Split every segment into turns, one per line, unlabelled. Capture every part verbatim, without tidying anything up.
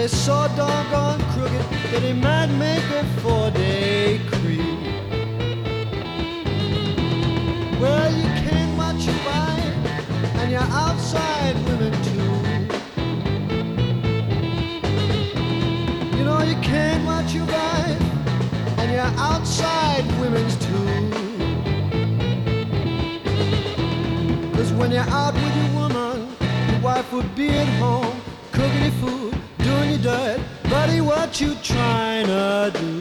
they're so doggone crooked that they might make a four-day creep. Well, you can't watch your wife and your outside women too. You know you can't watch your wife and your outside women's too. 'Cause when you're out with your woman, your wife would be at home cooking your food, doing your dirt. Buddy, what you trying to do?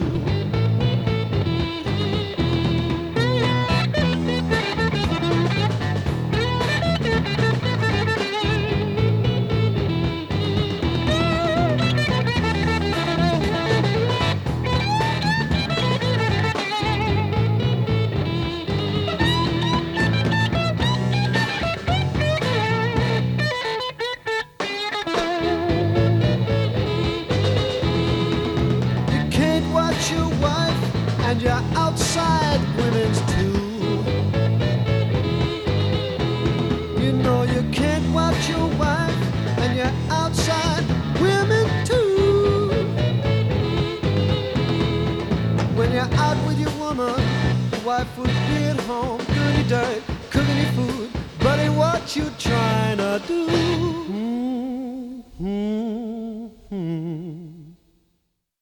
Your wife and your outside women's too. You know you can't watch your wife and your outside women too. When you're out with your woman, your wife would be at home doing your dirt, cooking your food. Buddy, what you trying to do? Mm-hmm.